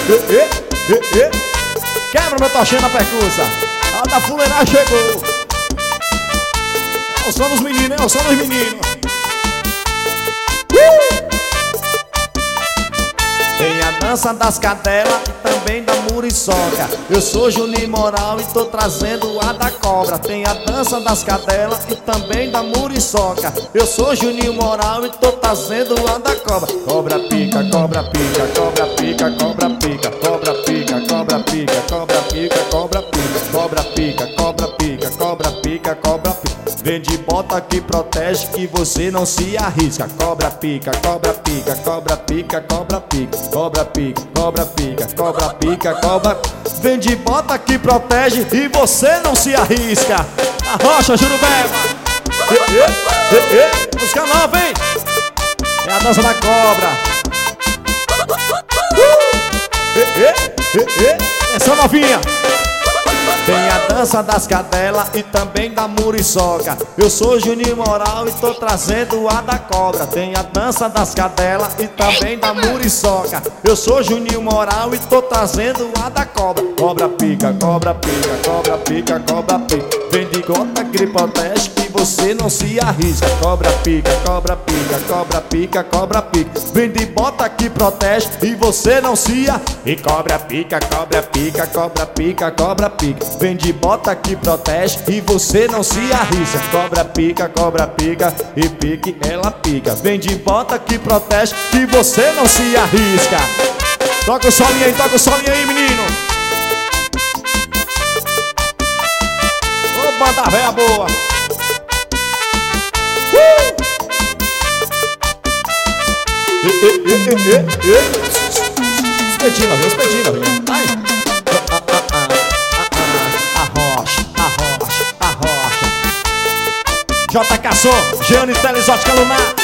Quebra meu tochinho na percussa. A da fuleiragem chegou. É o som dos meninos, é o som dos meninos. Tem a dança das cadelas e também da muriçoca. Eu sou Juninho Moral e tô trazendo a da cobra. Tem a dança das cadelas e também da muriçoca. Eu sou Juninho Moral e tô trazendo a da cobra. Cobra pica, cobra pica, cobra pica, cobra pica, cobra pica, cobra pica, cobra pica, cobra pica, cobra pica, cobra pica, cobra pica, cobra pica. Vende bota que protege que você não se arrisca. Cobra pica, cobra pica, cobra pica, cobra pica, cobra pica, cobra pica, cobra pica, cobra. Vende bota que protege e você não se arrisca. A rocha, Jurubeba. Música nova, hein? É a dança da cobra. Essa novinha. Tem a dança das cadelas e também da muriçoca. Eu sou Juninho Moral e tô trazendo a da cobra. Tem a dança das cadelas e também da muriçoca. Eu sou Juninho Moral e tô trazendo a da cobra. Cobra pica, cobra pica, cobra pica, cobra pica. Vende gota que protege que você não se arrisca. Cobra pica, cobra pica, cobra pica, cobra pica. Vende bota que protege e você não se arrisca. E cobra pica, cobra pica, cobra pica, cobra pica. Vende bota que protege e você não se arrisca. Cobra pica e pique, ela pica. Vende bota que protege e você não se arrisca. Toca o solinho aí, menino. Ô, banda véia boa. Espetinho, novinha. Ai. Arrocha. JK Som, Jeane Telexótica Lunar.